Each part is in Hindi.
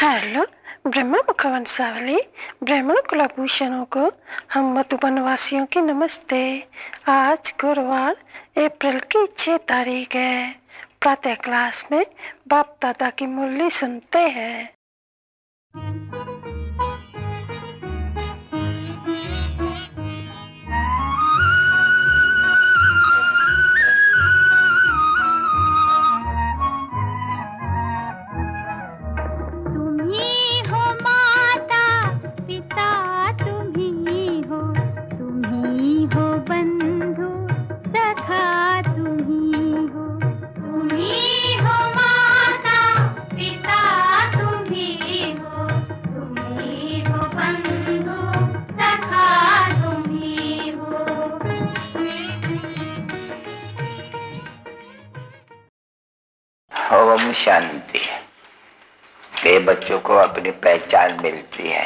हेलो ब्रह्म मुखवंशावली ब्राह्मण कुलभूषणों को हम मधुबन वासियों की नमस्ते। आज गुरुवार अप्रैल की 6 तारीख है। प्रातः क्लास में बाप दादा की मुरली सुनते हैं। ओम शांति। ये बच्चों को अपनी पहचान मिलती है।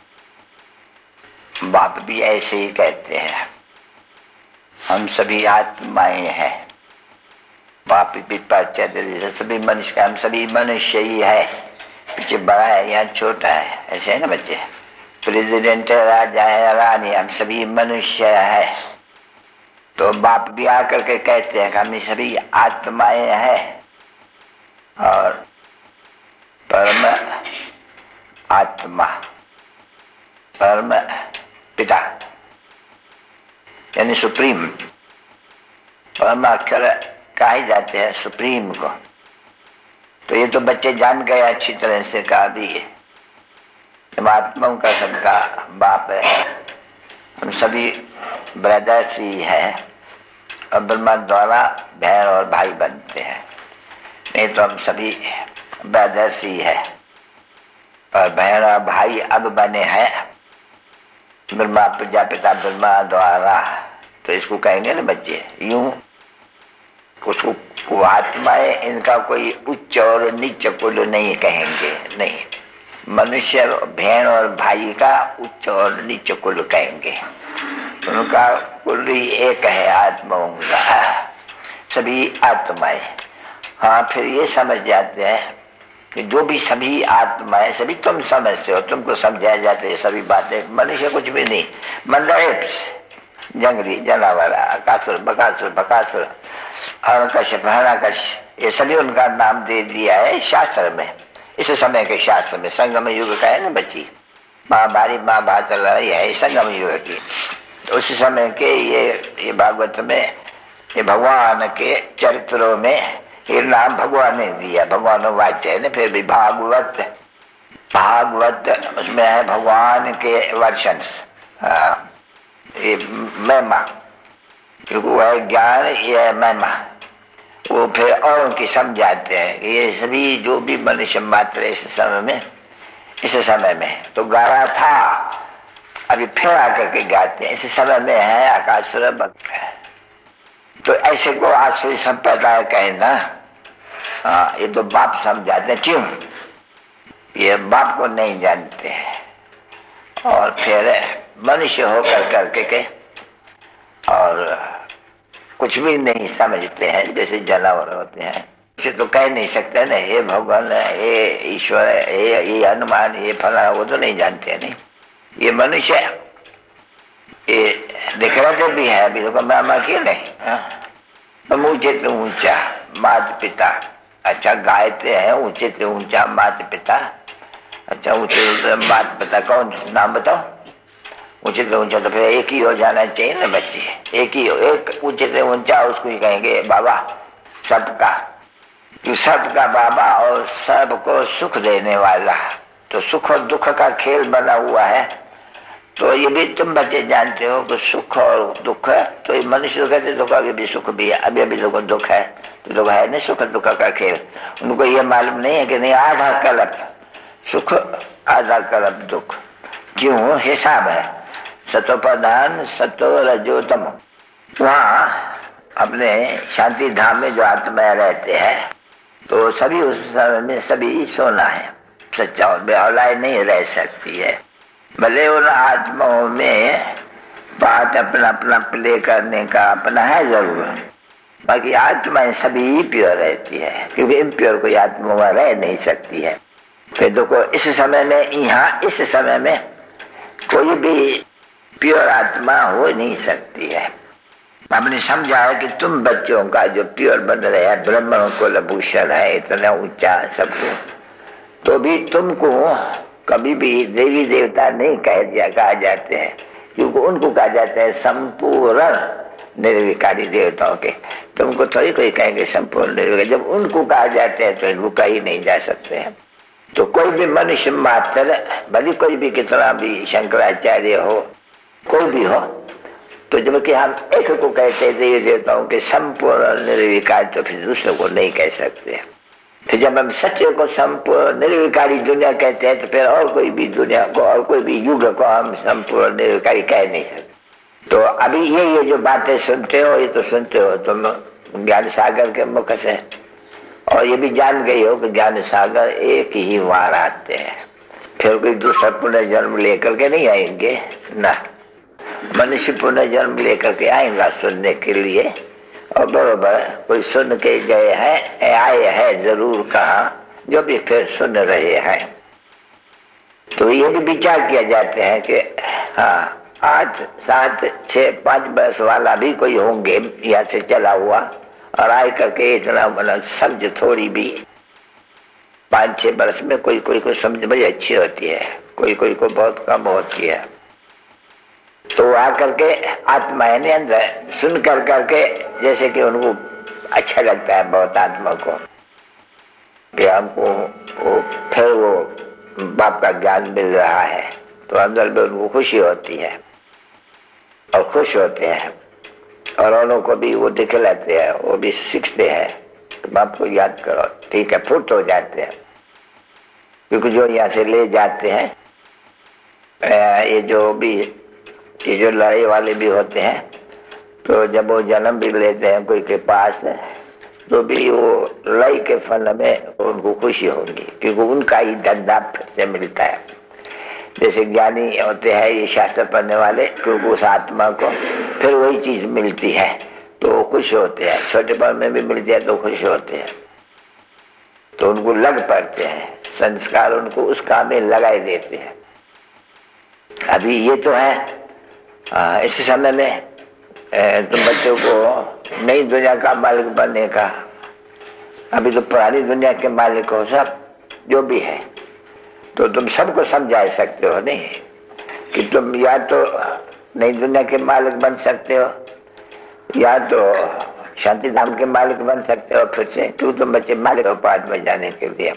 बाप भी ऐसे ही कहते हैं, हम सभी आत्माएं हैं। बाप भी परिचय देते सभी मनुष्य का, हम सभी मनुष्य ही है। पीछे बड़ा है या छोटा है, ऐसे है ना बच्चे। प्रेसिडेंट है, राजा है, रानी, हम सभी मनुष्य है। तो बाप भी आकर के कहते हैं कि हम सभी आत्माएं हैं और परम आत्मा, परम पिता यानी सुप्रीम, परम अक्षर कहे जाते हैं सुप्रीम को। तो ये तो बच्चे जान गए अच्छी तरह से। कहा भी है आत्माओं का सबका बाप है। हम सभी ब्रदर्स ही है और ब्रह्मा द्वारा बहन और भाई बनते हैं। नहीं तो हम सभी ब्रदर्स ही है और बहन और भाई अब बने हैं ब्रह्मा प्रजापिता ब्रह्मा द्वारा। तो इसको कहेंगे ना बच्चे यूं, उसको आत्माएं, इनका कोई उच्च और नीच कुल नहीं कहेंगे। नहीं, मनुष्य बहन और भाई का उच्च और नीच कुल कहेंगे। उनका कुल ही एक है आत्माओं का, सभी आत्माएं। हाँ, फिर ये समझ जाते हैं कि जो भी सभी आत्माएं, सभी तुम समझते हो, तुमको समझाया जाते है सभी बातें। मनुष्य कुछ भी नहीं, मंडलिप्स, जंगली जानवर, आकासुर, बकासुर, बकासुर, हरकश्यप, हरकश्यप, ये सभी उनका नाम दे दिया है शास्त्र में। इस समय के शास्त्र में संगम युग का है ना बच्ची, महाभारत लड़ाई है संगम युग की। तो उस समय के ये भागवत में, ये भगवान के चरित्रों में ये नाम भगवान ने दिया। भगवान वाच्य है ना। फिर भी भागवत उसमें है भगवान के वर्षन्स, ये महिमा, क्योंकि वो है ज्ञान, ये है महिमा। वो फिर औरों की समझाते हैं कि ये सभी जो भी मनुष्य मात्र इस समय में तो गा रहा था, अभी फिर आकर के गाते हैं। इस समय में है आकाशुर भक्त। तो ऐसे को आश्रय संप्रदाय कहना, हाँ, ये तो बाप समझाते। क्यों? ये बाप को नहीं जानते हैं और फिर मनुष्य होकर करके के और कुछ भी नहीं समझते हैं, जैसे जानवर होते हैं। इसे तो कह नहीं सकते ना, ये भगवान है, ये ईश्वर है, ये हनुमान, ये फला, वो तो नहीं जानते नहीं। ये मनुष्य ये दिख रहा तो भी है, अभी तो मामा की नहीं। ऊंचे तो ऊंचा माता पिता, अच्छा गायते हैं ऊंचे से ऊंचा माता पिता। अच्छा ऊंचे माता पिता कौन, नाम बताओ। ऊंचे से ऊंचा तो फिर एक ही हो जाना चाहिए ना बच्चे। एक ही हो, एक ऊंचे से ऊंचा, उसको ही कहेंगे बाबा सबका, जो सबका बाबा और सबको सुख देने वाला। तो सुख और दुख का खेल बना हुआ है। तो ये भी तुम बच्चे जानते हो कि सुख और दुख है। तो ये मनुष्य कहते दुख, आगे भी सुख भी है, अभी अभी लोगों दुख है। तो लोग है ना सुख दुख का खेल। उनको ये मालूम नहीं है कि नहीं आधा कल्प सुख, आधा कल्प दुख। क्यों? हिसाब है, सतो प्रधान सतो रजोतम। वहाँ अपने शांति धाम में जो आत्माएं रहते हैं, तो सभी उस समय में सभी सोना है। सच्चा और बेहौलाई नहीं रह सकती है। भले उन आत्माओं में बात अपना अपना प्ले करने का अपना है जरूर, बाकी आत्माएं सभी प्योर रहती है, क्योंकि इम्प्योर कोई आत्मा रह नहीं सकती है। फिर देखो इस समय में, यहाँ इस समय में कोई भी प्योर आत्मा हो नहीं सकती है। आपने समझा है कि तुम बच्चों का जो प्योर बन रहे हैं, ब्रह्मण कुलभूषण है, इतना ऊंचा सब, तो भी तुमको कभी भी देवी देवता नहीं कहा जाते हैं, क्योंकि उनको कहा जाता है संपूर्ण निर्विकारी देवताओं के। तुमको थोड़ी कोई कहेंगे संपूर्ण निर्विकारी, जब उनको कहा जाते हैं तो इनको कहीं नहीं जा सकते हैं। तो कोई भी मनुष्य मात्र, भले कोई भी कितना भी शंकराचार्य हो, कोई भी हो, तो जबकि हम एक को कहते हैं देवी देवताओं के संपूर्ण निर्विकार, तो फिर दूसरे को नहीं कह सकते। फिर जब हम सत्य को संपूर्ण निर्विकारी दुनिया कहते हैं, तो फिर और कोई भी दुनिया को और कोई भी युग को हम संपूर्ण निर्विकारी कह नहीं सकते। तो अभी ये जो बातें सुनते हो, ये तो सुनते हो तुम ज्ञान सागर के मुख से, और ये भी जान गई हो कि ज्ञान सागर एक ही बार आते हैं, फिर कोई दूसरा पुनर्जन्म लेकर के नहीं आएंगे ना। मनुष्य पुनर्जन्म लेकर के आएगा सुनने के लिए, और बरोबर कोई सुन के गए हैं, आए हैं जरूर कहाँ, जो भी फिर सुन रहे हैं। तो ये भी विचार किया जाते हैं कि हाँ 8, 7, 6, 5 बरस वाला भी कोई होंगे यहाँ से चला हुआ, और आए करके इतना मतलब समझ थोड़ी भी 5-6 बरस में कोई को समझ बड़ी अच्छी होती है, कोई को बहुत कम होती है। तो आकर के आत्मा ने अंदर सुन कर करके, जैसे कि उनको अच्छा लगता है बहुत आत्मा को कि हमको फिर वो बाप का ज्ञान मिल रहा है, तो अंदर में उनको खुशी होती है और खुश होते हैं, और उन्हों को भी वो दिखलाते हैं, वो भी सीखते हैं कि बाप को याद करो, ठीक है, फुट हो जाते हैं। क्योंकि जो यहाँ से ले जाते हैं, ये जो लड़ाई वाले भी होते हैं, तो जब वो जन्म भी लेते हैं कोई के पास, तो भी वो लड़ाई के फल में उनको खुशी होगी, क्योंकि उनका ही धंधा फिर से मिलता है। जैसे ज्ञानी होते हैं ये शास्त्र पढ़ने वाले, क्योंकि उस आत्मा को फिर वही चीज मिलती है तो वो खुश होते हैं, छोटेपन में भी मिलती है तो खुश होते हैं, तो उनको लग पड़ते हैं, संस्कार उनको उस काम में लगाए देते हैं। अभी ये तो है इस समय में तुम बच्चों को नई दुनिया का मालिक बनने का, अभी तो पुरानी दुनिया के मालिक हो सब जो भी है, तो तुम सबको समझा सकते हो नहीं कि तुम या तो नई दुनिया के मालिक बन सकते हो, या तो शांति धाम के मालिक बन सकते हो फिर से, क्यों तुम बच्चे मालिक हो पाठ बजाने के लिए।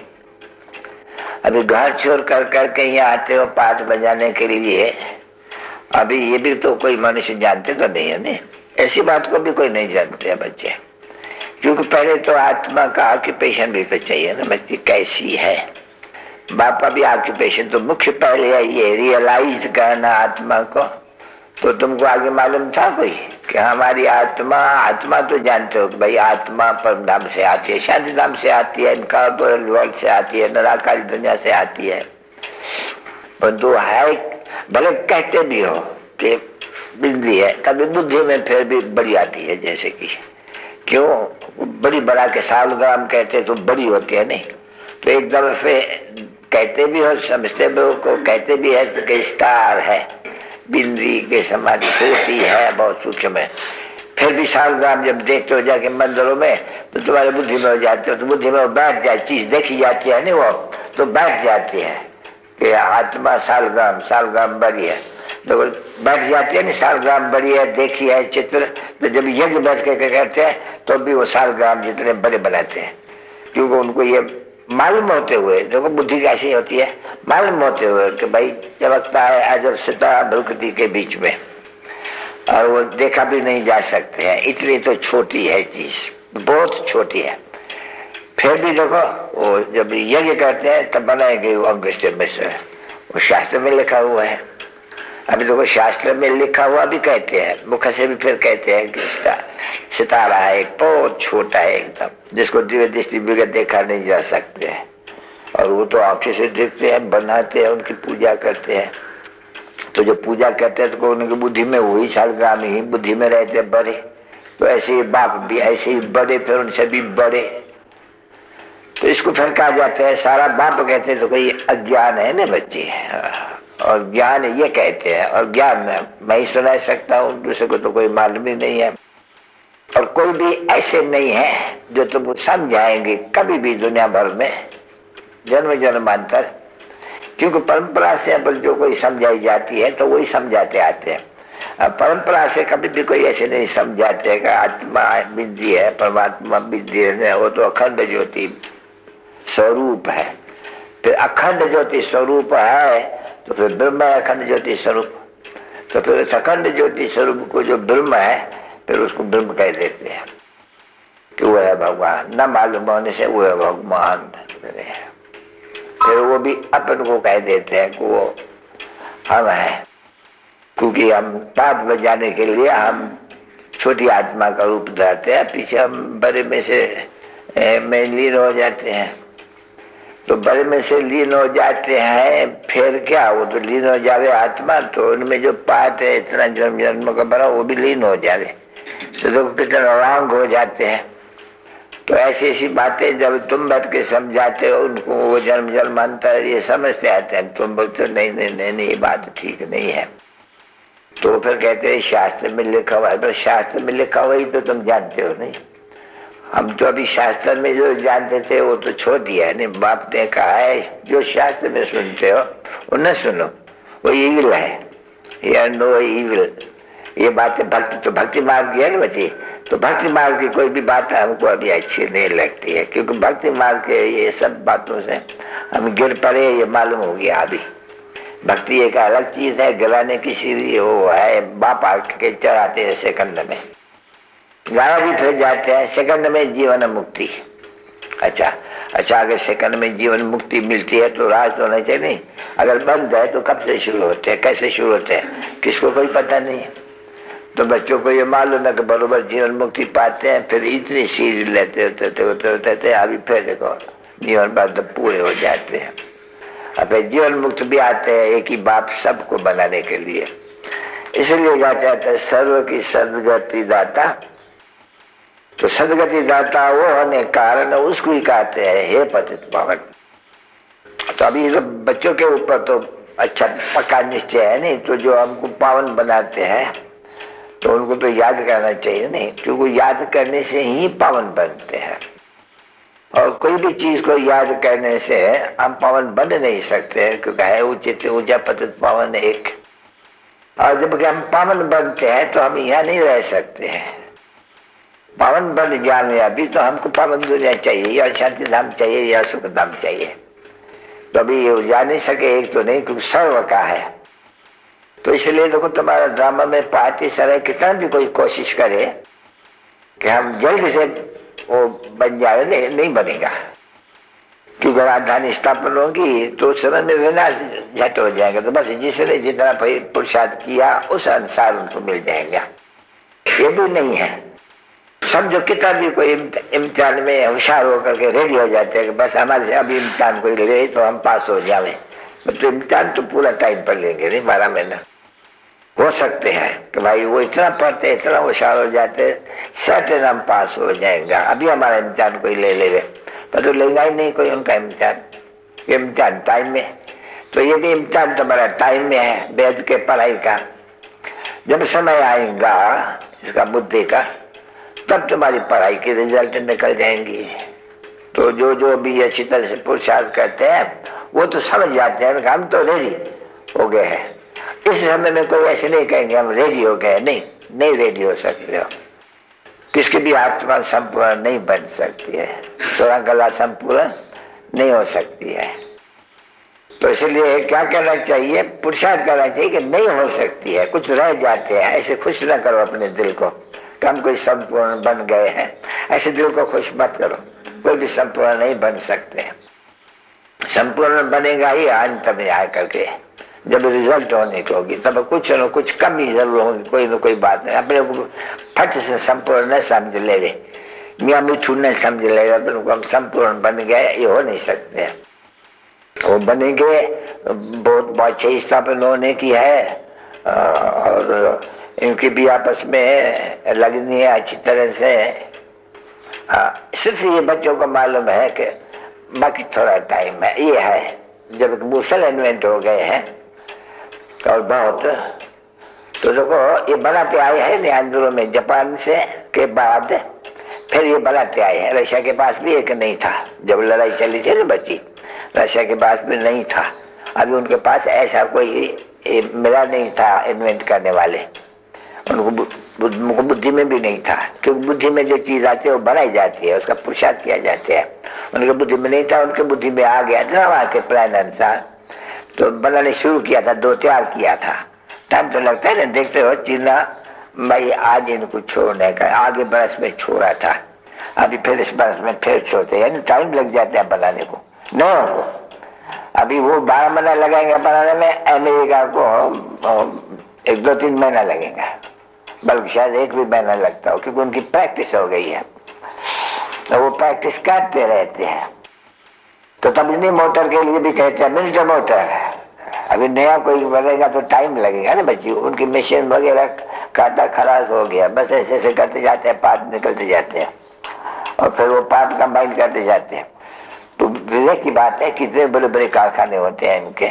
अभी घर छोड़ कर करके यहाँ आते हो पाठ बजाने के लिए, अभी ये भी तो कोई मनुष्य जानते तो नहीं है नहीं, ऐसी बात को भी कोई नहीं जानते हैं बच्चे, क्योंकि पहले तो आत्मा का ऑक्यूपेशन भी तो चाहिए ना बच्चे, कैसी है बापा भी ऑक्यूपेशन तो मुख्य पहले है, ये रियलाइज करना आत्मा को। तो तुमको आगे मालूम था कोई कि हमारी आत्मा तो जानते हो कि भाई आत्मा परम धाम से आती है, शांति धाम से आती है, इनकॉर्पोरल वर्ल्ड से आती है, निराकारी दुनिया से आती है, परंतु है भले कहते भी हो कि बिजली है, कभी बुद्धि में फिर भी बड़ी आती है, जैसे कि क्यों बड़ी बड़ा के 100 ग्राम कहते तो बड़ी होती है नहीं, तो एक दफे कहते भी हो, समझते भी हो को कहते भी है तो कि स्टार है, बिंदी के समान छोटी है, बहुत सूक्ष्म है, फिर भी 100 ग्राम जब देखते हो जाके मंदिरों में तो तुम्हारे बुद्धि में हो जाते हो, तो बुद्धि में बैठ जाए, चीज देखी जाती है नहीं वो तो बैठ जाती है कि आत्मा 100 ग्राम बड़ी है, तो बैठ जाती है नहीं, 100 ग्राम बड़ी है, देखी है चित्र, तो जब यज्ञ बैठ के करते हैं तो भी वो 100 ग्राम जितने बड़े बनाते हैं, क्योंकि उनको ये मालूम होते हुए, देखो बुद्धि कैसी होती है, मालूम होते हुए कि भाई चमकता है अजब सितारा भ्रुकुटी के बीच में, और वो देखा भी नहीं जा सकते हैं, इतनी तो छोटी है चीज, बहुत छोटी है। फिर भी देखो वो जब यज्ञ करते हैं तब बनाए गए वो अगस्त्य मिश्र, वो शास्त्र में लिखा हुआ है। अभी देखो शास्त्र में लिखा हुआ भी कहते हैं, मुख से भी फिर कहते हैं कि सितारा है एक बहुत छोटा है एकदम, जिसको दिव्य दृष्टि बगैर देखा नहीं जा सकते हैं, और वो तो आंखें से देखते हैं, बनाते हैं, उनकी पूजा करते हैं। तो जो पूजा करते हैं तो उनकी बुद्धि में वही 100 ग्राम ही बुद्धि में रहते हैं बड़े, तो ऐसे ही बाप भी ऐसे ही बड़े, फिर उनसे भी बड़े, तो इसको फिर कहा जाता है, सारा बाप कहते हैं तो कोई अज्ञान है ना बच्चे, और ज्ञान ये कहते हैं, और ज्ञान मैं ही सुना सकता हूँ, दूसरे को तो कोई मालूम ही नहीं है, और कोई भी ऐसे नहीं है जो तुम समझाएंगे कभी भी दुनिया भर में जन्म जन्मांतर, क्योंकि परंपरा से अब जो कोई समझाई जाती है तो वही समझाते आते हैं। अब परंपरा से कभी भी कोई ऐसे नहीं समझाते कि आत्मा विद्धि है, परमात्मा विद्धि है, वो तो अखंड ज्योति स्वरूप है। फिर अखंड ज्योति स्वरूप है तो फिर ब्रह्म है अखंड ज्योति स्वरूप, तो फिर अखंड ज्योति स्वरूप को जो ब्रह्म है फिर उसको ब्रह्म कह देते हैं कि वो है भगवान, न मालूम होने से वो है भगवान। फिर वो भी अपन को कह देते हैं कि वो हम है, क्योंकि हम ताप बजाने के लिए हम छोटी आत्मा का रूप धरते हैं, पीछे हम बड़े में से लीन हो जाते हैं। तो बड़े में से लीन हो जाते हैं, फिर क्या, वो तो लीन हो जावे आत्मा, तो उनमें जो पाठ है इतना जन्म जन्म का बना वो भी लीन हो जावे, तो देखो कितने रवांग हो जाते हैं। तो ऐसी ऐसी बातें जब तुम बैठ के समझाते हो उनको, वो जन्म जन्मांतर ये समझते आते हैं, तुम बोलते नहीं नहीं नहीं नहीं ये बात ठीक नहीं है। तो फिर कहते हैं शास्त्र में लिखा हुआ है, पर शास्त्र में लिखा हुआ ही तो तुम जानते हो नहीं। हम तो अभी शास्त्र में जो जानते थे वो तो छोड़ दिया है, नहीं बाप ने कहा है जो शास्त्र में सुनते हो वो न सुनो, वो ईविल है, या नो ईविल। ये बातें भक्ति तो भक्ति मार्ग है ना बच्चे, तो भक्ति मार्ग की कोई भी बात हमको अभी अच्छी नहीं लगती है, क्योंकि भक्ति मार्ग के ये सब बातों से हम गिर पड़े, ये मालूम हो गया। अभी भक्ति एक अलग चीज है, गिराने की सीढ़ी वो है, बाप आके चढ़ाते हैं सेकंड में, गाया भी फिर जाते हैं सेकंड में जीवन मुक्ति। अच्छा अगर सेकंड में जीवन मुक्ति मिलती है तो राज तो होना चाहिए नहीं, अगर बंद है तो कब से शुरू होते हैं, कैसे शुरू होते हैं, किसको कोई पता नहीं है। तो बच्चों को ये मालूम है कि बरोबर जीवन मुक्ति पाते हैं, फिर इतनी सीढ़ी लेते होते अभी फिर देखो जीवन बाद पूरे हो जाते हैं। अब जीवन मुक्त भी आते हैं एक ही बाप सबको बनाने के लिए, इसलिए कहा जाता है सर्व की सदगति दाता। तो सदगति दाता वो होने कारण उसको ही कहते हैं हे पतित पावन। तो अभी तो बच्चों के ऊपर तो अच्छा पक्का निश्चय है नहीं, तो जो हमको पावन बनाते हैं तो उनको तो याद करना चाहिए नहीं, क्योंकि याद करने से ही पावन बनते हैं, और कोई भी चीज को याद करने से हम पावन बन नहीं सकते, क्योंकि है उचित ऊंचा पतित पावन एक। और जब हम पावन बनते हैं तो हम यहाँ नहीं रह सकते हैं, पावन बन जाने अभी तो हमको पावन दुनिया चाहिए, या शांति धाम चाहिए, या सुख धाम चाहिए। तो अभी जा नहीं सके एक तो नहीं, क्योंकि सर्व का है। तो इसलिए देखो तुम्हारा ड्रामा में पार्टी सर कितना भी कोई कोशिश करे कि हम जल्द से वो बन जाए, नहीं बनेगा, क्योंकि राजधानी स्थापन होगी तो उस समय में विनाश झट हो जाएगा। तो बस जिसने जितना पुरुषार्थ किया उस अनुसार उनको मिल जाएगा, ये भी नहीं है। समझो कितना भी कोई इम्तिहान में होशियार होकर के रेडी हो जाते हैं कि बस हमारे से अभी इम्तिहान कोई ले तो हम पास हो जावे, मतलब इम्तिहान तो पूरा टाइम पर लेंगे नहीं, 12 महीना हो सकते हैं कि भाई वो इतना पढ़ते इतना होशियार हो जाते सर्टेन हम पास हो जाएगा, अभी हमारा इम्तिहान कोई ले लेगा, पर तो लेगा ही नहीं कोई उनका इम्तिहान टाइम में। तो ये भी इम्तिहान तुम्हारा टाइम में है वेद के पढ़ाई का। जब समय आएगा इसका बुद्धि का तब तुम्हारी पढ़ाई के रिजल्ट निकल जाएंगी। तो जो भी अच्छी तरह से पुरुषार्थ करते हैं वो तो समझ जाते हैं कि हम तो रेडी हो गए हैं। इस समय में कोई ऐसे नहीं कहेंगे हम रेडी हो गए, नहीं रेडी हो सकते हो। किसकी भी आत्मा संपूर्ण नहीं बन सकती है, कला संपूर्ण नहीं हो सकती है। तो इसलिए क्या करना चाहिए, पुरुषार्थ करना चाहिए कि नहीं हो सकती है, कुछ रह जाते हैं, ऐसे खुश ना करो अपने दिल को कि हम कोई संपूर्ण बन गए हैं, ऐसे दिल को खुश मत करो, कोई भी संपूर्ण नहीं बन सकते। संपूर्ण बनेगा ही अंत में आकर के, जब रिजल्ट होने की होगी तब कुछ न कुछ कमी जरूर होगी, कोई न कोई बात नहीं। अपने को फट से संपूर्ण न समझ ले गए, मियाँ मिठू न समझ ले गए अपने को हम संपूर्ण बन गए, ये हो नहीं सकते। वो बनेंगे बहुत अच्छी स्थापना होने की है, और इनकी भी आपस में लगनी है अच्छी तरह से। सिर्फ ये बच्चों को मालूम है कि बाकी थोड़ा टाइम है। ये है जब मूसल इन्वेंट हो गए हैं और बहुत, तो देखो ये बनाते आए हैं न्यायालयों में जापान से के बाद फिर ये बनाते आए हैं। रशिया के पास भी एक नहीं था जब लड़ाई चली थी ना बची, रशिया के पास भी नहीं था। अभी उनके पास ऐसा कोई मिला नहीं था इन्वेंट करने वाले, उनको बुद्धि में भी नहीं था, क्योंकि बुद्धि में जो चीज आती है वो बनाई जाती है, उसका पुरुषार्थ किया जाता है। उनके बुद्धि में नहीं था, उनके बुद्धि में आ गया था वहां के प्लान अनुसार, तो बनाने शुरू किया था, 2 तैयार किया था। टाइम तो लगता है ना, देखते हो चीना भाई आज इनको छोड़ने का, आगे बरस में छोड़ा था, अभी फिर इस बरस में फिर छोड़ते, यानी टाइम लग जाता है बनाने को। नहीं, अभी वो 12 महीना लगाएंगे बनाने में, अमेरिका को 1-2-3 महीना लगेगा, बल्कि शायद 1 भी महीना लगता हो, क्योंकि उनकी प्रैक्टिस हो गई है, तो वो प्रैक्टिस करते रहते हैं। तो तब इन्हीं मोटर के लिए भी कहते हैं मिनिटर मोटर है। अभी नया कोई बनेगा तो टाइम लगेगा ना बच्ची, उनकी मशीन वगैरह खाता खराब हो गया, बस ऐसे ऐसे करते जाते हैं, पार्ट निकलते जाते हैं और फिर वो पार्ट कंबाइन करते जाते हैं। तो विवेक की बात है, कितने बड़े बड़े कारखाने होते हैं इनके।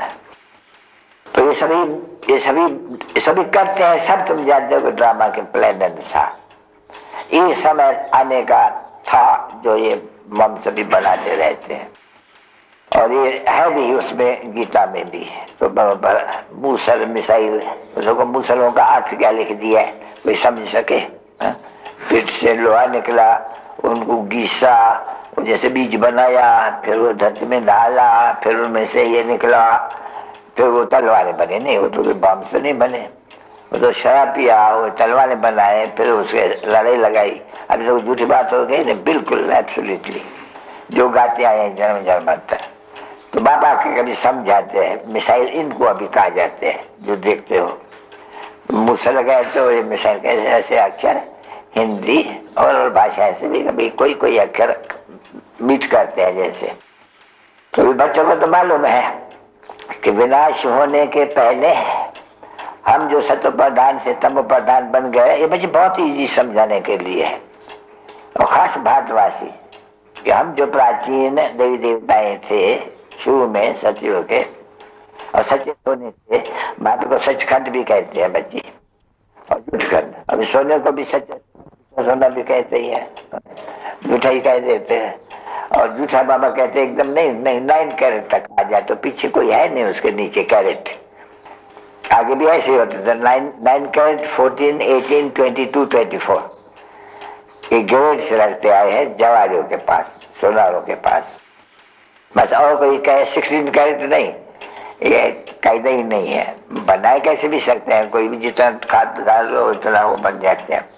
तो ये सभी करते हैं, सब तुम जानते हो ड्रामा के प्लान अनुसार। ये समय आने का था जो ये हम सभी बनाते रहते हैं, और ये है भी उसमें, गीता में भी है। तो बराबर मूसल मिसाइल, उसको मूसलों का अर्थ क्या लिख दिया है कोई समझ सके? पीठ से लोहा निकला, उनको घिसा, जैसे बीज बनाया, फिर वो धरती में डाला, फिर उनमें से ये निकला, फिर वो तलवारें बने। नहीं, वो तो बम से नहीं बने, वो तो शराब पिया, वो तलवारें बनाए, फिर उसके लड़ाई लगाई। अभी तो झूठी बात हो गई ना, बिल्कुल एब्सोल्युटली जो गाते आए हैं जन्म जन्मांतर। तो बाबा के कभी समझाते हैं, मिसाइल इनको अभी कहा जाते हैं जो देखते हो, मूसल गए तो ये मिसाइल कैसे ऐसे अक्षर हिंदी और भाषा से भी कभी कोई कोई अक्षर मीट करते हैं जैसे। तो बच्चों को तो मालूम है कि विनाश होने के पहले हम जो सत्व प्रधान से तमो प्रधान बन गए, ये बच्चे बहुत इजी समझाने के लिए है। और खास भारतवासी कि हम जो प्राचीन देवी देवताएं थे शुरू में सचिव के, और सचेत होने से बात को सचखंड भी कहते हैं बच्ची, और झूठखंड। अभी सोने को भी सच सोना भी कहते ही है, झूठा ही कह देते हैं। और झूठा बाबा कहते हैं एकदम नहीं 9 कैरेट तक आ जाए, तो पीछे कोई है नहीं उसके नीचे कैरेट, आगे भी ऐसे होते थे 9 कैरेट 14 18 22 24 ये ग्रेड से लगते आए हैं जवारियों के पास, सोनारों के पास, बस। और कोई कहे 16 कैरेट नहीं, ये कायदा ही नहीं है। बनाए कैसे भी सकते हैं, कोई भी जितना खाद डाल लो उतना वो बन जाते हैं।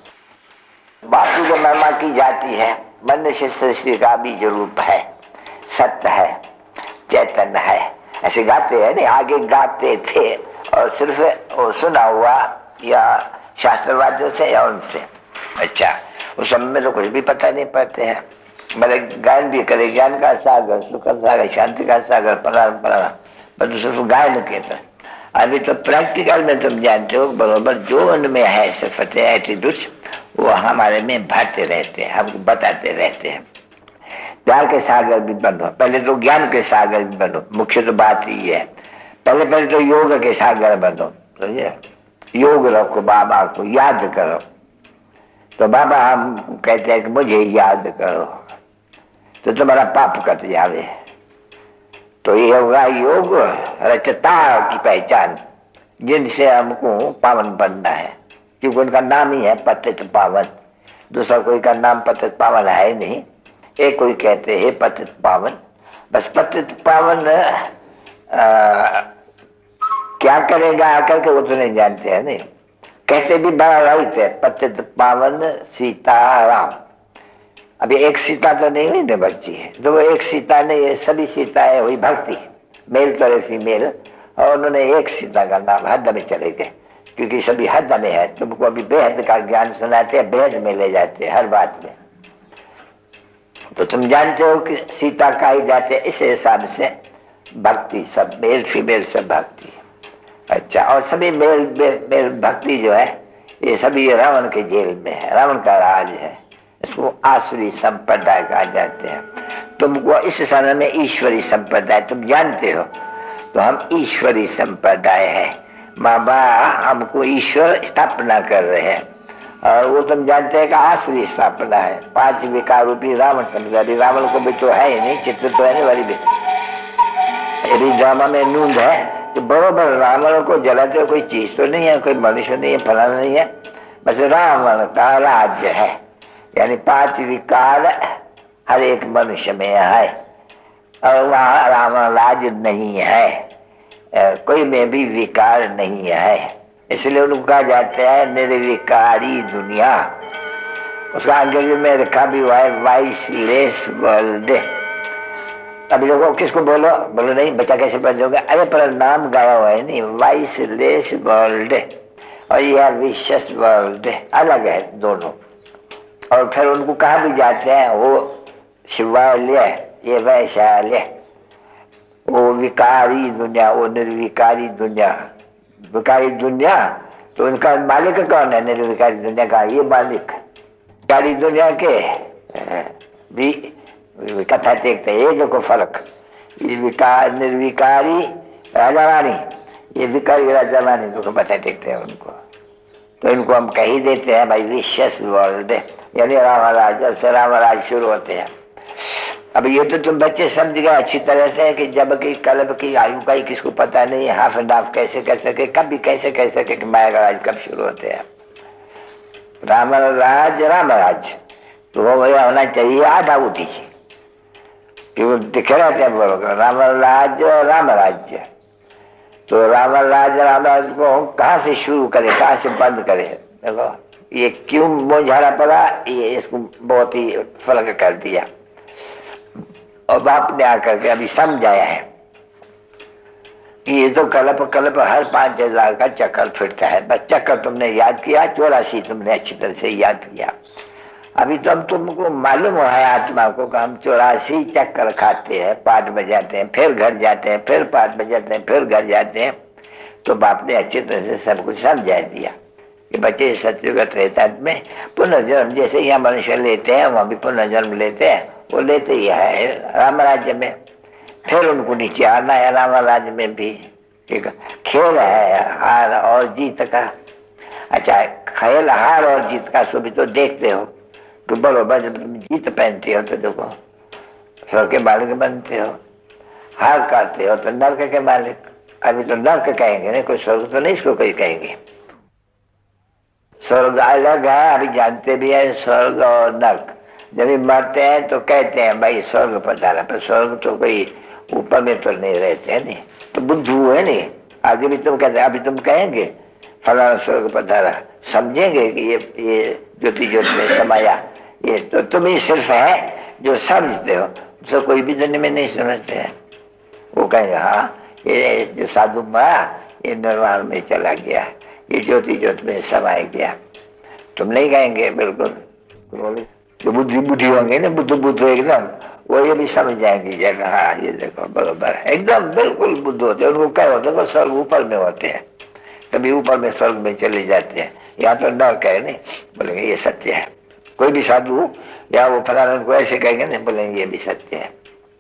बाकी जो महिमा की जाती है, मनुष्य सृष्टि का बीज रूप है, सत्य है, चैतन्य है, ऐसे गाते हैं नहीं, आगे गाते थे और सिर्फ वो सुना हुआ या शास्त्रवादियों से या उनसे। अच्छा, उस समय में तो कुछ भी पता नहीं पाते हैं, मेरे गायन भी करे, ज्ञान का सागर, सुख का सागर, शांति का सागर, पराना पर सिर्फ गायन के तो। अभी तो प्रैक्टिकल में तुम जानते हो बरोबर जो उनमें है सिफतें एट्रीब्यूट्स वो हमारे में भरते रहते हैं, हमको बताते रहते हैं। प्यार के सागर भी बनो, पहले तो ज्ञान के सागर भी बनो, मुख्य तो बात ही है। पहले तो योग के सागर बनो, समझे? योग रखो, बाबा को याद करो। तो बाबा हम कहते हैं कि मुझे याद करो तो तुम्हारा पाप कट जावे। तो ये होगा योग रचता की पहचान, जिनसे हमको पावन बनना है, क्योंकि उनका नाम ही है पतित पावन। दूसरा कोई का नाम पतित पावन है नहीं, एक कोई कहते हैं पतित पावन। बस पतित पावन क्या करेगा आकर के वो तो नहीं जानते हैं, नहीं कहते भी बड़ा राइट है, पतित पावन सीताराम। अभी एक सीता तो नहीं हुई ना बच्ची है, तो वो एक सीता नहीं है, सभी सीता है, वही भक्ति मेल करे सी मेल। और उन्होंने एक सीता का नाम हद में चले गए, क्योंकि सभी हद में है। तुमको अभी बेहद का ज्ञान सुनाते हैं, बेहद में ले जाते हैं हर बात में। तो तुम जानते हो कि सीता कही जाते हैं, इस हिसाब से भक्ति सब मेल फीमेल सब भक्ति। अच्छा, और सभी मेल भक्ति जो है ये सभी रावण के जेल में है, रावण का राज है, इसको आसुरी संप्रदाय कहा जाते हैं। तुमको इस समय में ईश्वरी संप्रदाय तुम जानते हो, तो हम ईश्वरी संप्रदाय है। माँ बाप हमको ईश्वर स्थापना कर रहे हैं, और वो तुम जानते हैं कि आसुरी स्थापना है। 5 विकार रूपी रावण समझा, रावण को भी तो है ही नहीं, चित्र तो है नहीं वाली भी। यदि ड्रामा में नूंद है तो बरोबर रावण को जलाते कोई चीज तो नहीं है, कोई मनुष्य नहीं है, फलाना नहीं है, बस रावण का राज्य है। यानी 5 विकार हर एक मनुष्य में है, और वहां रावण राज्य नहीं है, कोई में भी विकार नहीं है। इसलिए उनको कहा जाता है निर्विकारी दुनिया। उसका अंग्रेजी में लिखा भी हुआ है वाइसलेस वर्ल्ड। अभी लोगों किसको बोलो, बोलो नहीं बच्चा कैसे बन जाओगे, अरे पर नाम गाया हुआ है नहीं, वाइसलेस वर्ल्ड और यह विशेष वर्ल्ड अलग है दोनों। और फिर उनको कहा भी जाते हैं वो शिवालय, ये वैशाल्य, वो विकारी दुनिया, वो निर्विकारी दुनिया। विकारी दुनिया तो उनका मालिक कौन है, निर्विकारी दुनिया का ये मालिक। विकारी दुनिया के भी कथा देखते हैं, ये देखो फर्क, ये विकार निर्विकारी राजा रानी, ये विकारी राजा रानी तो कथा देखते हैं उनको। तो इनको हम कही देते हैं भाई विशेष वर्ल्ड, यानी रामराज, जब से रामराज शुरू होते हैं। अब ये तो तुम बच्चे समझ गए अच्छी तरह से कि जब की कल्प की आयु का ही किसको पता नहीं, हाफ एंड हाफ कैसे कह सके, कभी कैसे कह सके कि माया का राज कब शुरू होते हैं। रामराज रामराज तो वो होना चाहिए आधा उठी कि वो दिखे रहते हैं बरोबर, रामराज रामराज्य। तो रामराज रामराज को कहाँ से शुरू करे, कहाँ से बंद करे, देखो ये क्यों मोझारा पड़ा, ये इसको बहुत ही फर्क कर दिया। और बाप ने आकर के अभी समझाया है कि ये तो कल्प कल्प हर 5000 का चक्कर फिरता है। बस चक्कर तुमने याद किया, 84 तुमने अच्छी तरह से याद किया। अभी तो हम तुमको मालूम है आत्मा को कि हम 84 चक्कर खाते हैं, पाठ बजाते हैं, फिर घर जाते हैं, फिर पाठ बजाते हैं, फिर घर जाते हैं। तो बाप ने अच्छी तरह से सब कुछ समझा दिया कि बच्चे सत्युगत त्रेता में पुनर्जन्म जैसे यहाँ मनुष्य लेते हैं वहां भी पुनर्जन्म लेते हैं, वो लेते ही है राम राज्य में। फिर उनको नीचे आना है राम राज्य में भी, ठीक है। खेल है हार और जीत का। अच्छा, खेल हार और जीत का सो भी तो देखते हो कि बरोबर जब तुम जीत पहनते हो तो देखो स्वर्ग के मालिक बनते हो, हार करते हो तो नर्क के मालिक। अभी तो नर्क कहेंगे नहीं, कोई स्वर्ग तो नहीं इसको कोई कहेंगे। स्वर्ग अलग है, अभी जानते भी है स्वर्ग और नर्क। जब मरते हैं तो कहते हैं भाई स्वर्ग पधारा, पर स्वर्ग तो कोई ऊपर में तो नहीं रहते हैं, नहीं तो बुद्धू है नहीं। आगे भी तुम कहते, अभी तुम कहेंगे फलाना स्वर्ग पधारा, समझेंगे कि ये ज्योति ज्योति में समाया, ये तो तुम ही सिर्फ है जो समझते हो, तो कोई भी दुनिया में नहीं समझते हैं। वो कहेंगे हाँ ये जो साधु मरा ये निर्वाण में चला गया, ये ज्योति ज्योति में समाया गया। तुम नहीं कहेंगे बिल्कुल, जो बुद्धि होंगे ना, बुद्ध एकदम, वो ये भी समझ जाएंगे जगह हाँ ये देखो बरोबर है, एकदम बिल्कुल बुद्ध होते हैं। उनको क्या होता है, स्वर्ग ऊपर में होते हैं, कभी ऊपर में स्वर्ग में चले जाते हैं। यहाँ तो नर्क है नहीं, बोलेंगे ये सत्य है। कोई भी साधु या वो फलाना उनको ऐसे कहेंगे नहीं, बोलेंगे ये भी सत्य है।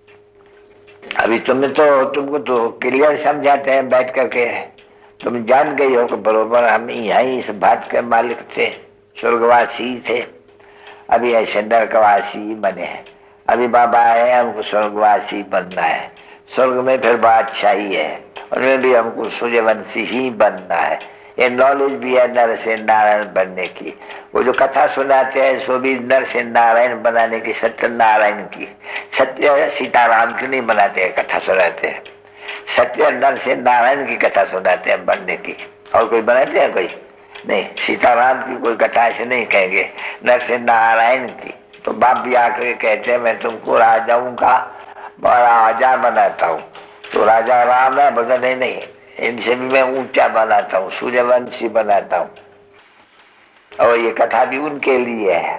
अभी तुमको तो क्लियर समझाते हैं बैठ करके, तुम जान गई हो कि बरोबर हम यहीं इस बात के मालिक थे, स्वर्गवासी थे, अभी ऐसे नरकवासी बने हैं। अभी बाबा आए हमको स्वर्गवासी बनना है, स्वर्ग में फिर बादशाही है, उनमें भी हमको सूर्यवंशी ही बनना है। ये नॉलेज भी है नर से नारायण बनने की। वो जो कथा सुनाते हैं सो भी नर से नारायण बनाने की, सत्य नारायण की, सत्य सीताराम की नहीं बनाते हैं, कथा सुनाते हैं। सत्य नर से नारायण की कथा सुनाते हैं बनने की। और कोई बनाते हैं कोई नहीं, सीताराम की कोई कथा ऐसे नहीं कहेंगे, नर से नारायण की। तो बाप भी आकर कहते हैं मैं तुमको राजाओं का राजा बनाता हूँ, तो राजा राम है, बोलते नहीं नहीं इनसे भी मैं ऊंचा बनाता हूँ, सूर्यवंशी बनाता हूँ। और ये कथा भी उनके लिए है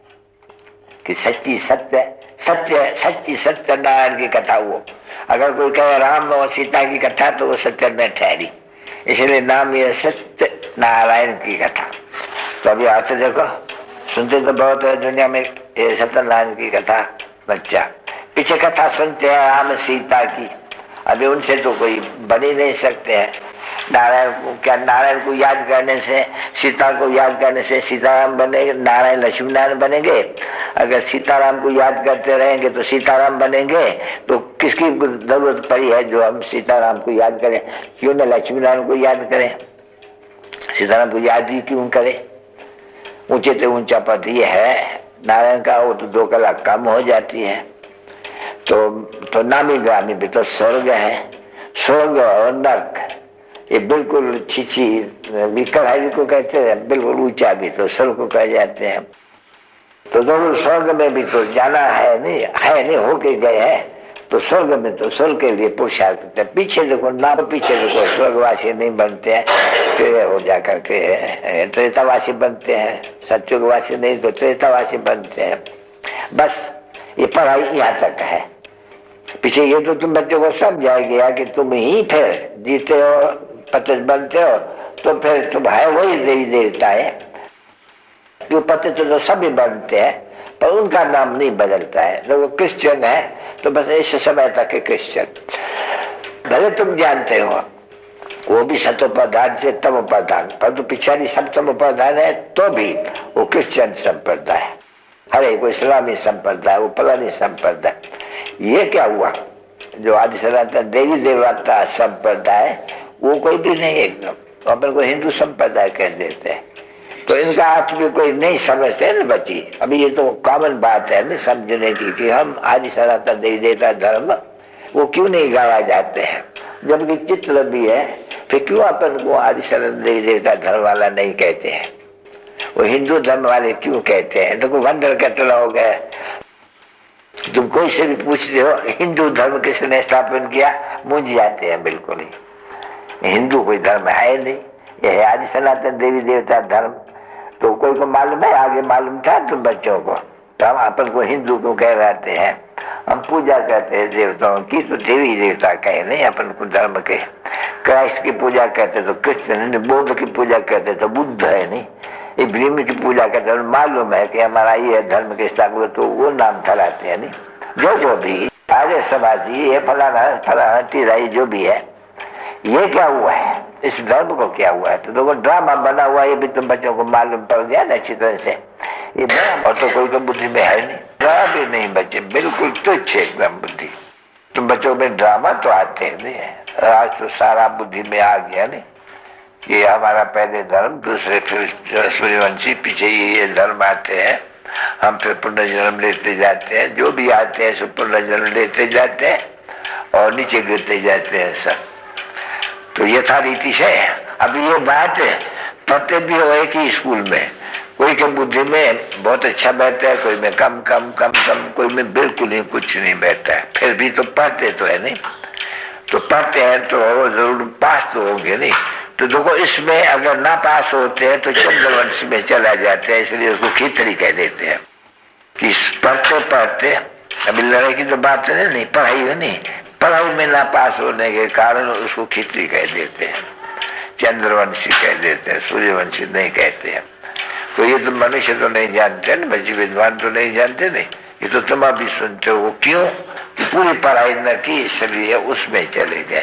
कि सच्ची सत्यनारायण की कथा। वो अगर कोई कहे राम और सीता की कथा तो वो सत्य न ठहरी, इसलिए नाम ये सत्य नारायण की कथा। तो अभी आज देखो सुनते तो बहुत है दुनिया में ये सत्यनारायण की कथा बच्चा, पीछे कथा सुनते हैं राम सीता की, अभी उनसे तो कोई बन ही नहीं सकते हैं। नारायण को याद करने से, सीता को याद करने से सीताराम बनेंगे, नारायण लक्ष्मी नारायण बनेंगे। अगर सीताराम को याद करते रहेंगे तो सीताराम बनेंगे। तो किसकी जरूरत पड़ी है जो हम सीताराम को याद करें? क्यों न लक्ष्मी नारायण को याद करें, सीताराम को याद ही क्यों करें? ऊंचे से ऊंचा पद ये है नारायण का, वो तो 2 कला कम हो जाती है। तो नामी ग्रामी भी तो स्वर्ग है, स्वर्ग और नर्क ये बिल्कुल छिची विकल को कहते हैं, बिल्कुल ऊंचा भी तो स्वर्ग को कह जाते हैं। तो दोनों स्वर्ग में भी तो जाना है नहीं होके गए हैं, तो स्वर्ग में तो स्वर्ग के लिए पुरुषार्थ करते हैं। पीछे देखो ना, पीछे देखो स्वर्गवासी नहीं बनते हैं, फिर हो जा करके त्रेतावासी बनते हैं, सत्युगवासी नहीं तो त्रेतावासी बनते हैं। बस ये पढ़ाई यहाँ तक है। पीछे ये तो तुम बच्चों को समझा गया कि तुम ही फिर जीते हो, पतित बनते हो, तो फिर तुम है वही देवी देवता है। जो पतित तो सभी बनते हैं पर उनका नाम नहीं बदलता है। तो वो क्रिश्चियन है तो बस इस समय तक है क्रिश्चियन। भले तुम जानते हो वो भी सतोप्रधान से तमोप्रधान, परंतु पिछाड़ी सब तमोप्रधान है तो भी वो क्रिश्चियन संप्रदाय है। अरे कोई इस्लामी संप्रदाय, वो फलानी संप्रदाय। ये क्या हुआ? जो आदि सनातन देवी देवता संप्रदाय वो कोई भी नहीं, एकदम अपन को हिंदू संप्रदाय कह देते हैं। तो इनका अर्थ भी कोई नहीं समझते है ना बच्ची। अभी ये तो कॉमन बात है ना समझने की कि हम आदि सनातन देवी देवता धर्म वो क्यों नहीं गाया जाते हैं, जबकि चित्र भी है। फिर क्यों अपन को आदि सनातन देवी देवता धर्म वाला नहीं कहते हैं, वो हिंदू धर्म वाले क्यों कहते हैं? तो कोई वंडर कतला हो गया। तुम कोई से भी पूछते हो हिंदू धर्म किसने स्थापन किया, मुझ जाते हैं बिल्कुल ही। हिंदू कोई धर्म है नहीं, यह है आदि सनातन देवी देवता धर्म। तो कोई को मालूम है? आगे मालूम था तुम बच्चों को? तो हम अपन को हिंदू क्यों कह रहते हैं? हम पूजा करते हैं देवताओं की, तो देवी देवता कहे नहीं अपन को धर्म के। क्राइस्ट की पूजा करते तो क्रिश्चियन, बौद्ध की पूजा करते तो बुद्ध है नहीं, इब्राहिम की पूजा करते हैं। मालूम है कि हमारा ये धर्म के स्थापक, तो वो नाम थलाते हैं नहीं। जो भी आर्य समाजी, ये फलाना तीराई जो भी है, ये क्या हुआ है? इस धर्म को क्या हुआ है? तो वो ड्रामा बना हुआ, ये भी तुम बच्चों को मालूम पड़ गया ना अच्छी तरह से। ये और तो कोई तो बुद्धि में है नहीं, ड्रामा भी नहीं बच्चे, बिल्कुल तुच्छ एकदम बुद्धि। तुम बच्चों में ड्रामा तो आते नहीं है। आज तो सारा बुद्धि में आ गया नहीं। ये हमारा पहले धर्म, दूसरे फिर सूर्यवंशी, पीछे ये धर्म आते हैं। हम फिर पुनर्जन्म लेते जाते हैं, जो भी आते हैं सब पुनर्जन्म लेते जाते हैं और नीचे गिरते जाते हैं सब। तो यथारीति से अभी ये बात पढ़ते भी हो एक ही स्कूल में, कोई के बुद्धि में बहुत अच्छा बैठता है, कोई में कम, कोई में बिल्कुल ही कुछ नहीं बैठता है। फिर भी तो पढ़ते तो है नहीं, तो पढ़ते हैं तो जरूर पास तो होंगे नहीं। तो देखो इसमें अगर ना पास होते हैं तो चंद्रवंश में चला जाते हैं, इसलिए उसको खिचड़ी कह देते हैं कि पढ़ते अभी लड़ाई की तो बात नहीं, पढ़ाई हो नहीं, पढ़ाई में ना पास होने के कारण उसको खिचड़ी कह देते हैं, चंद्रवंशी कह देते हैं, सूर्यवंशी नहीं कहते हैं। तो ये तो मनुष्य तो नहीं जानते ना बच्चे, विद्वान तो नहीं जानते नहीं। ये तो तुम अभी सुनते हो, क्यों? पूरी पढ़ाई न की इसलिए उसमें चले गए,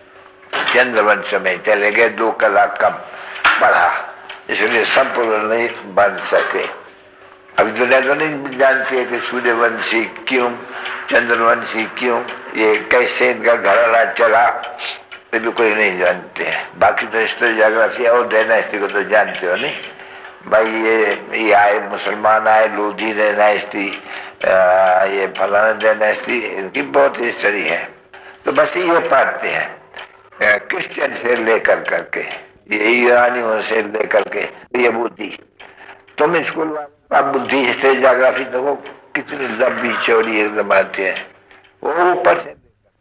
चंद्रवंश में चले गए, 2 कला कम पढ़ा, इसलिए संपूर्ण नहीं बन सके। अभी दुनिया तो नहीं जानती है कि सूर्यवंशी क्यों, चंद्रवंशी क्यों, ये कैसे इनका घराना चला, ये भी कोई नहीं जानते हैं। बाकी तो हिस्ट्री, ज्योग्राफी और डायनेस्टी को तो जानते हो नहीं भाई। ये आए मुसलमान आए, लोधी डायनेस्टी, ये फलाना डायनेस्टी, इनकी बहुत हिस्ट्री है। तो बस ये पढ़ते हैं क्रिश्चियन से लेकर करके, ये ईरानियों से लेकर के ये बुद्धि। तुम स्कूल वाला बुद्धि हिस्ट्री ज्योग्राफी देखो कितनी लंबी चौड़ी एकदम आती है, वो ऊपर से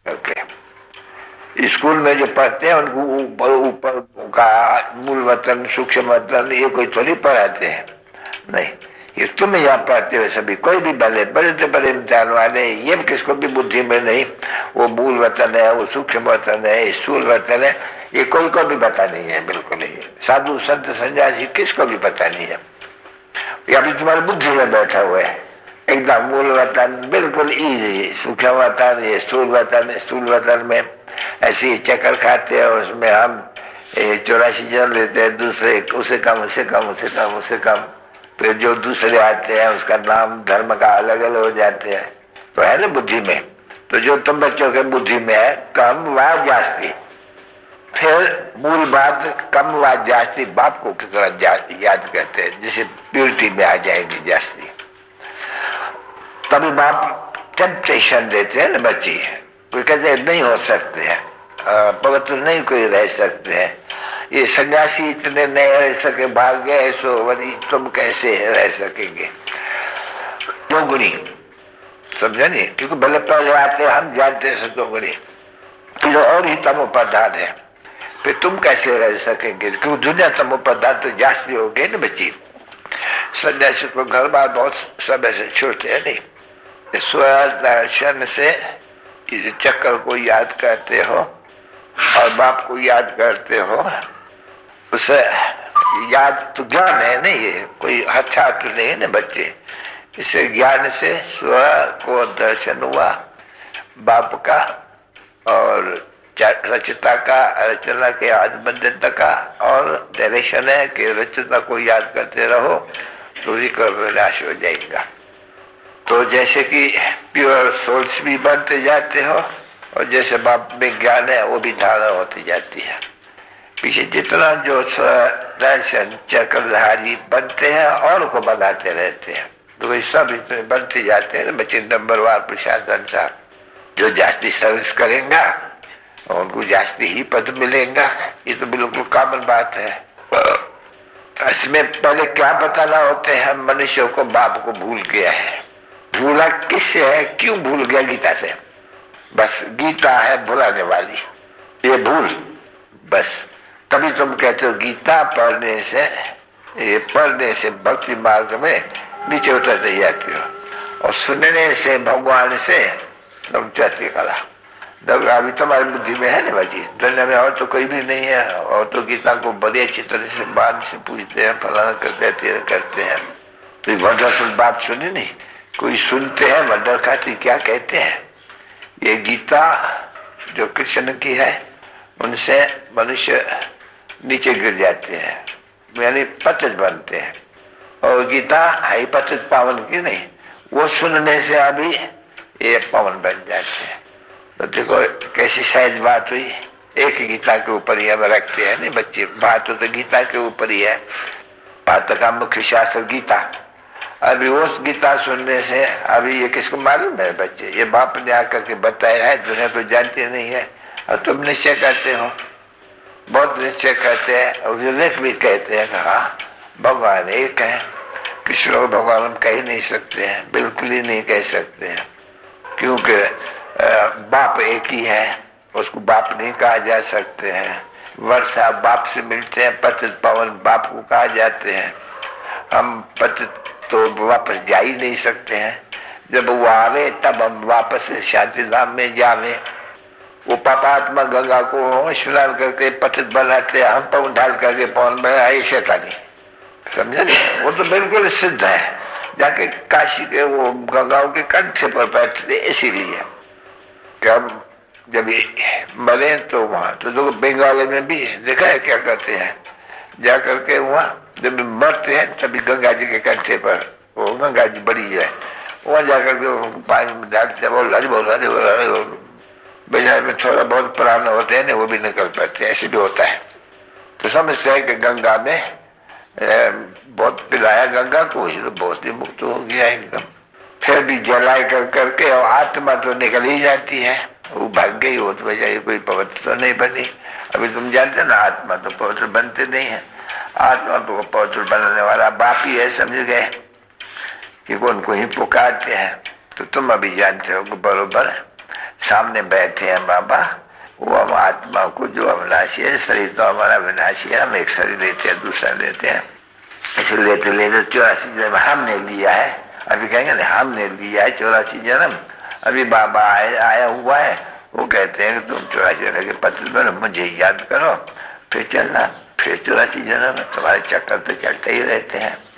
करके। स्कूल में जो पढ़ते हैं उनको ऊपर का मूल वतन, सूक्ष्म वतन, ये कोई थोड़ी पढ़ाते हैं नहीं। ये तुम यहाँ पढ़ते हो सभी, कोई भी भले बड़े से बड़े इम्तिहान वाले, ये किसको भी बुद्धि में नहीं, वो मूल वतन है, वो सूक्ष्म वतन है, स्थूल वतन है, ये कोई को भी पता नहीं है, बिल्कुल ही। साधु संत सन्यासी किसको भी पता नहीं है, ये अभी तुम्हारी बुद्धि में बैठा हुआ है। एकदम मूल वतन बिल्कुल इजी, सूखा वतन, ये स्थूल वतन। स्थूल वतन में ऐसी चक्कर खाते हैं, उसमें हम 84 जन लेते हैं, दूसरे उसे कम उसे कम उसे कम उसे कम, फिर जो दूसरे आते हैं उसका नाम धर्म का अलग अलग हो जाते हैं। तो है ना बुद्धि में, तो जो तुम बच्चों के बुद्धि में है कम व जास्ती, फिर मूल बात कम व जास्ती बाप को कितना याद करते हैं, जिसे प्योरिटी में आ जाएगी जास्ती। तभी बाप टेम्पटेशन देते हैं ना बच्ची, कोई कहते नहीं हो सकते हैं, पवित्र नहीं कोई रह सकते हैं, ये सन्यासी इतने नहीं रह सके भाग गए, सो वही तुम कैसे रह सकेंगे। दोगुनी समझा नहीं, क्योंकि भले पहले आते हम जानते हैं दोगुनी, फिर और ही तमो प्रधान है, फिर तुम कैसे रह सकेंगे, क्योंकि दुनिया तमो प्रधान तो जास्ती हो गई ना बच्ची। सन्यासी को घर बार बहुत समय से छूटते हैं नहीं, स्वदर्शन से इस चक्कर को याद करते हो और बाप को याद करते हो, उसे याद तो ज्ञान है नहीं, ये कोई अच्छा तो नहीं है ना बच्चे। इसे ज्ञान से स्व को दर्शन हुआ बाप का और रचता का, रचना के आत्मनिर्भरता का, और डायरेक्शन है कि रचना को याद करते रहो तो विकल्प विनाश हो जाएगा। तो जैसे कि प्योर सोल्स भी बनते जाते हो, और जैसे बाप में ज्ञान है वो भी धारणा होती जाती है। पीछे जितना जो दर्शन चक्रधारी बनते हैं और को बनाते रहते हैं, तो ये सब इतने बनते जाते हैं ना बच्चे, नंबरवार प्रसाद अनुसार। जो जास्ती सर्विस करेगा उनको जास्ती ही पद मिलेगा, ये तो बिल्कुल कॉमन बात है। इसमें पहले क्या बताना होते हैं, मनुष्य को बाप को भूल गया है। भूला किससे है, क्यों भूल गया? गीता से। बस गीता है भुलाने वाली, ये भूल बस। तभी तुम कहते हो गीता पढ़ने से, ये पढ़ने से भक्ति मार्ग में नीचे उतरते जाते हो, और सुनने से भगवान से तुम चलती कला। अभी तुम्हारी बुद्धि में है ना बाजी, दुनिया में और तो कोई भी नहीं है, और तो गीता को बड़े अच्छी तरह से बात से पूछते हैं, फलाना करते हैं। तो वंडरफुल बात सुनी नहीं, कोई सुनते हैं वंडर खाती क्या कहते हैं। ये गीता जो कृष्ण की है, उनसे मनुष्य नीचे गिर जाते हैं, यानी पतित बनते हैं। और गीता है पतित पावन की नहीं, वो सुनने से अभी ये पावन बन जाते हैं। तो देखो कैसी सहज बात हुई, एक गीता के ऊपर ही हम रखते हैं नहीं बच्चे, बात तो गीता के ऊपर ही है। बात का मुख्य शास्त्र गीता, अभी उस गीता सुनने से अभी ये किसको मालूम है बच्चे, ये बाप ने आकर के बताया है, दुनिया तो जानती नहीं है। और तुम निश्चय करते हो, बहुत निश्चय करते हैं, और विवेक भी कहते हैं हाँ भगवान एक है। कृष्ण को भगवान हम कह नहीं सकते हैं, बिल्कुल ही नहीं कह सकते हैं, क्योंकि बाप एक ही है, उसको बाप नहीं कहा जा सकते हैं। वर्षा बाप से मिलते हैं, पतित पावन बाप को कहा जाते हैं। हम पतित तो वापस जा ही नहीं सकते हैं, जब वो आवे तब हम वापस शांति धाम में जावे। वो पापात्मा गंगा को स्नान करके पतित बनाते, हम पवन ढाल करके पवन बनाए, शैतानी समझे नहीं। वो तो बिल्कुल सिद्ध है, जाके काशी के वो गंगाओं के कंठ पर बैठते, इसीलिए हम जब मरे तो वहां तो लोग बंगाल में भी देखा है क्या करते हैं, जा करके वहां जब मरते हैं तभी गंगा जी के कंठे पर, वो गंगा जी बड़ी है, वहां जाकर के पानी में डालते, बाजार में थोड़ा बहुत प्राण होते हैं ना, वो भी निकल पाते हैं, ऐसे भी होता है। तो समझते हैं कि गंगा में बहुत पिलाया गंगा को, तो बहुत ही मुक्त हो गया एकदम। फिर भी जलाए कर करके और आत्मा तो निकल ही जाती है, वो भाग गई, हो तो वजह कोई पवित्र तो नहीं बनी। अभी तुम जानते ना, आत्मा तो पवित्र बनते नहीं है, आत्मा तो पवित्र बनाने वाला बाप ही है, समझ गए कि उनको ही पुकारते हैं। तो तुम अभी जानते हो कि बरोबर सामने बैठे हैं बाबा, वो हम आत्मा को जो अविनाशी है, शरीर तो हमारा विनाशी है, हम एक शरीर लेते हैं दूसरा लेते हैं, इसे लेते लेते 84 जन्म हमने लिया है। अभी कहेंगे ना हमने लिया है 84 जन्म, अभी बाबा आया हुआ है, वो कहते हैं कि तुम 84 जन्म के पत्र बनो, मुझे याद करो, फिर चलना, फिर 84 जन्म, तुम्हारे चक्कर तो चलते ही रहते हैं।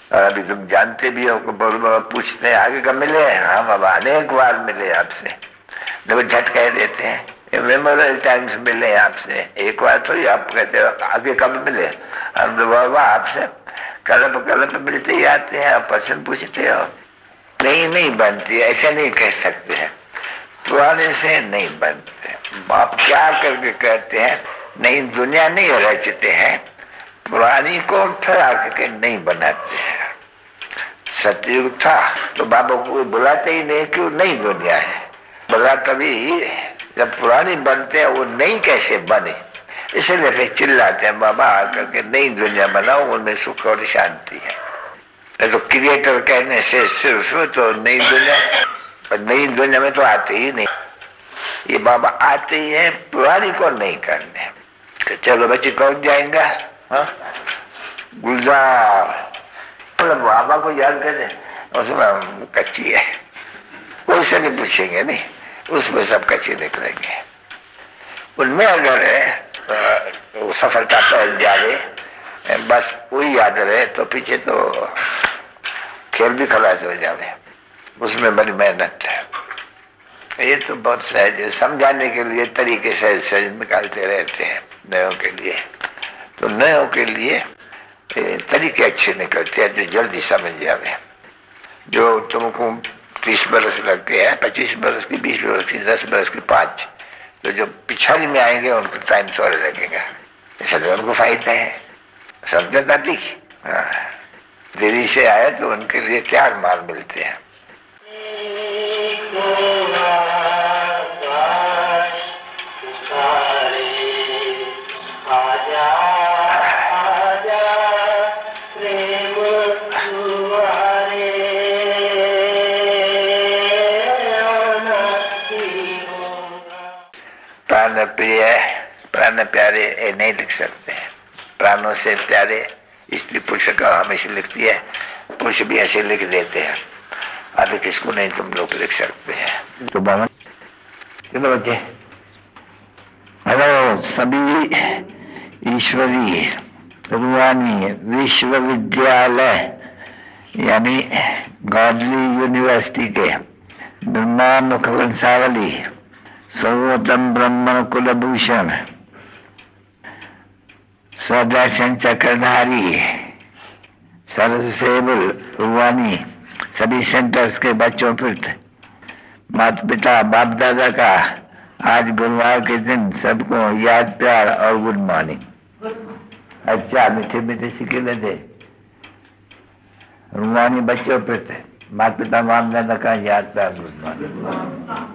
और अभी तुम जानते भी हो कि बोल बाबा पूछते हैं आगे कब मिले? हाँ बाबा अनेक बार मिले आपसे। देखो झट कह देते हैं मेमोरियल टाइम्स मिले आपसे, एक बार थोड़ी आप कहते हो आगे कब मिले। हम तो बाबा आपसे कल मिलते ही आते हैं, आप प्रश्न पूछते हो। नहीं बनती, ऐसे नहीं कह सकते हैं, पुराने से नहीं बनते। आप क्या करके कहते हैं नई दुनिया नहीं रचते हैं, पुरानी को ठहरा के नहीं बनाते हैं। सतयुग था तो बाबा को बुलाते ही नहीं, क्यों? नई दुनिया है। बोला तभी जब पुरानी बनते हैं वो नई कैसे बने, इसलिए फिर चिल्लाते हैं बाबा आकर के नई दुनिया बनाओ, उनमें सुख और शांति है। तो क्रिएटर कहने से सिर्फ तो नई दुनिया में तो आते ही नहीं। ये बाबा आते ही है, पुरानी को नहीं करने। तो चलो बच्चे कौन जाएंगा? हाँ गुलजार, मतलब बाबा को याद करते, उसमें कच्ची है, कोई से भी पूछेंगे नहीं, उसमें सब कच्चे निकलेंगे। उनमें अगर है सफलता पहल जाए, बस वही याद रहे तो पीछे तो खेल भी खलास हो जाए। उसमें बड़ी मेहनत है। ये तो बहुत सहज समझाने के लिए तरीके सहज निकालते रहते हैं नयों के लिए। तो नयों के लिए तरीके अच्छे निकलते हैं जो जल्दी समझ जावे। जो तुमको 30 बरस लग गए हैं, 25 बरस की, 20 बरस की, 10 बरस की, 5, तो जो पिछाड़ी में आएंगे उनको टाइम थोड़ा लगेगा, इसलिए उनको फायदा है। समझता थी देरी से आए तो उनके लिए 4 माल मिलते हैं। प्राण प्यारे नहीं लिख सकते हैं। प्राणों से प्यारे स्त्री पुरुष का हमेशा लिखती है, पुरुष भी ऐसे लिख देते हैं। अभी किसको नहीं तुम लोग लिख सकते हैं। तो बाबा चलो बच्चे, हेलो सभी ईश्वरी रूहानी विश्वविद्यालय यानी गॉडली यूनिवर्सिटी के ब्रह्मा मुख वंशावली सर्वोत्तम ब्रह्मण कुलभूषण स्वदर्शन चक्रधारी सरसेबुल रूहानी सभी सेंटर्स के बच्चों पर माता पिता बाप दादा का आज गुरुवार के दिन सबको याद प्यार और गुड मॉर्निंग। अच्छा मीठे मीठे सिकेले दे रूहानी बच्चों पर माता पिता बाप दादा का याद प्यार गुड मॉर्निंग।